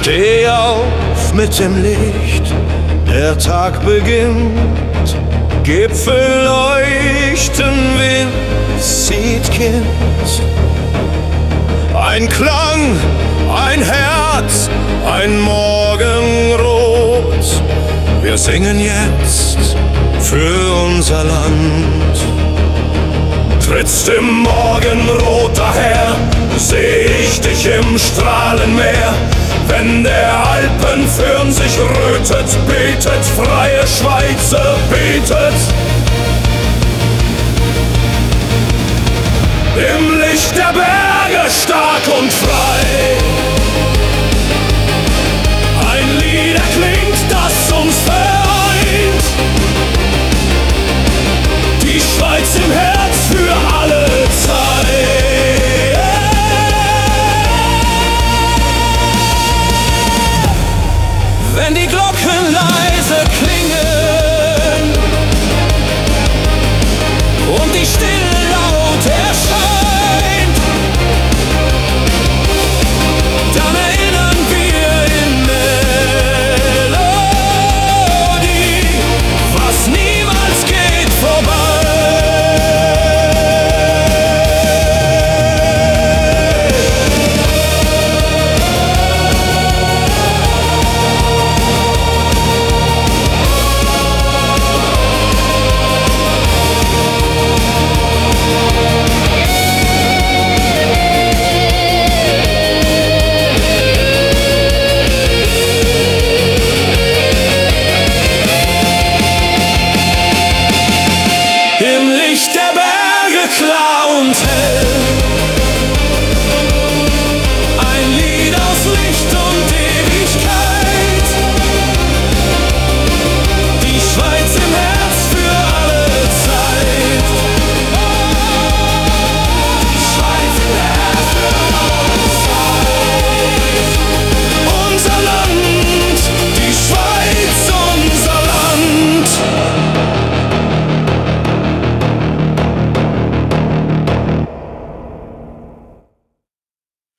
Steh auf mit dem Licht, der Tag beginnt. Gipfel leuchten, Wind zieht Kind. Ein Klang, ein Herz, ein Morgenrot. Wir singen jetzt für unser Land. Trittst im Morgenrot daher, seh ich dich im Strahlenmeer. Wenn der Alpenföhn sich rötet, betet, freie Schweizer, betet. Im Licht der Berge stark und frei.